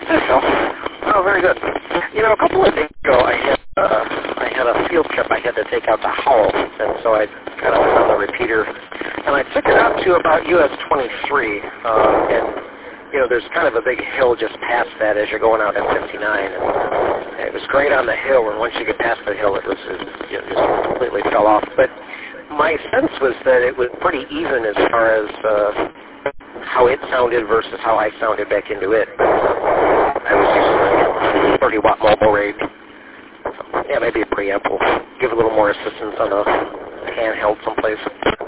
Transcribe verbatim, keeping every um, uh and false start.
Oh, very good. You know, a couple of days ago, I had uh, I had a field trip I had to take out to Howell, and so I kind of went on the repeater, and I took it out to about U S twenty-three, uh, and you know, there's kind of a big hill just past that as you're going out at fifty-nine, and it was great on the hill, and once you get past the hill, it was it, it just completely fell off. But my sense was that it was pretty even as far as uh, how it sounded versus how I sounded back into it. I was using a thirty watt mobile rate. So, yeah, maybe a preamp will give a little more assistance on a handheld someplace.